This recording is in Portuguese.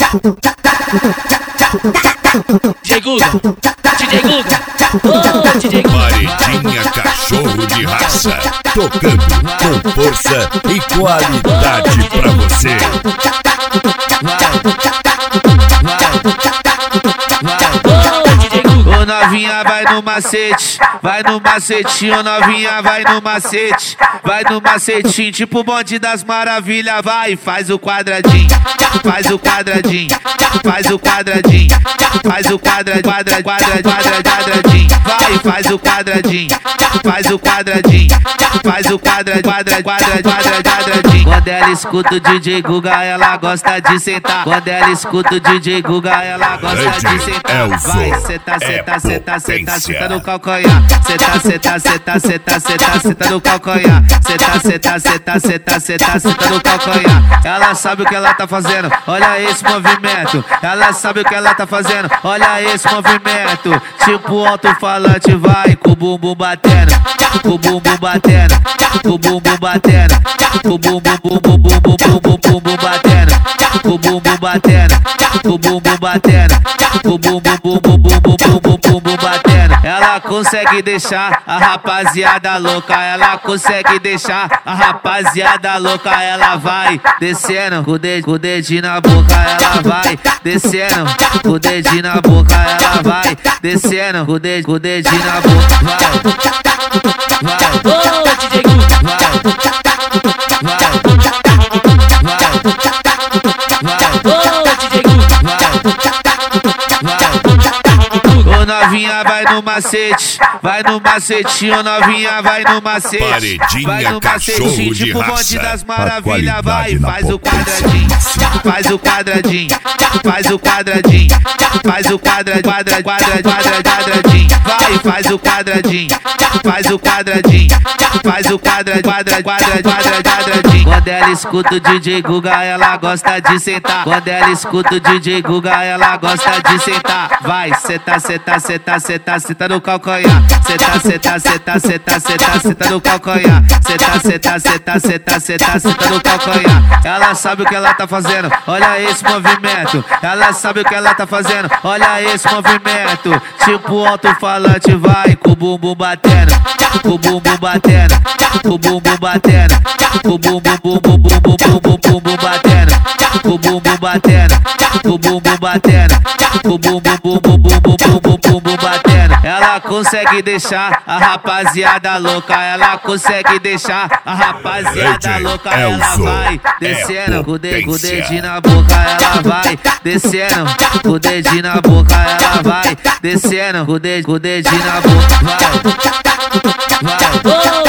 DJ Guga, DJ Guga, DJ Guga. Paredinha cachorro de raça, tocando com força e qualidade pra você. Ô novinha vai no macete, ô novinha vai no macete, vai no macetinho, tipo bonde das maravilhas, vai, faz o quadradinho, faz o quadradinho, faz o quadradinho, faz o quadradinho, vai, faz o quadradinho, faz o quadradinho, faz o quadradinho. Quando ela escuta o DJ Guga, ela gosta de sentar. Quando ela escuta o DJ Guga, ela gosta de sentar. Vai, senta, senta, senta, senta, senta no calcanhar. Senta, senta, senta, senta, senta, senta no calcanhar. Senta, senta, senta, senta, senta, senta no calcanhar. Ela sabe o que ela tá fazendo, olha esse movimento. Ela sabe o que ela tá fazendo, olha esse movimento. Tipo alto-falante, vai com o bumbum batendo, com o bumbum batendo, com o bumbum batendo, com o bumbum batendo, com o bumbum batendo, com o bumbum batendo, com o bumbum batendo. Ela consegue deixar a rapaziada louca, ela consegue deixar a rapaziada louca. Ela vai descendo com o dedinho na boca, ela vai descendo com o dedinho na boca, ela vai descendo com o dedinho na boca, vai, Ô, DJ Guga, ô, DJ Guga. ô novinha vai no macete, ô novinha vai no macete, vai Paredinha no cachorro macetinho, de tipo bonde raça, das a maravilhas, vai, qualidade na faz o potência. quadradinho, faz o quadradinho, faz o quadradinho, faz o quadradinho, vai, faz o quadradinho, faz o quadradinho, faz o quadradinho. Quando ela escuta o DJ Guga, ela gosta de sentar. Quando ela escuta o DJ Guga, ela gosta de sentar. Vai, senta, senta, senta, senta, senta no calcanhar. Senta, senta, senta, senta, senta, senta no calcanhar. Senta, senta, senta, senta, senta, senta no calcanhar. Ela sabe o que ela tá fazendo, olha esse movimento. Ela sabe o que ela tá fazendo, olha esse movimento. Tipo alto-falante, vai com o bumbum batendo, com o bumbum batendo, com o bumbum batendo, com o bumbum batendo, com o bumbum batendo, com o bumbum batendo, com o bumbum batendo. Ela consegue deixar a rapaziada louca, ela consegue deixar a rapaziada louca. Ela vai descendo com o dedinho na boca, ela vai descendo com o dedinho na boca, ela vai descendo com o dedinho na boca, vai, Ô,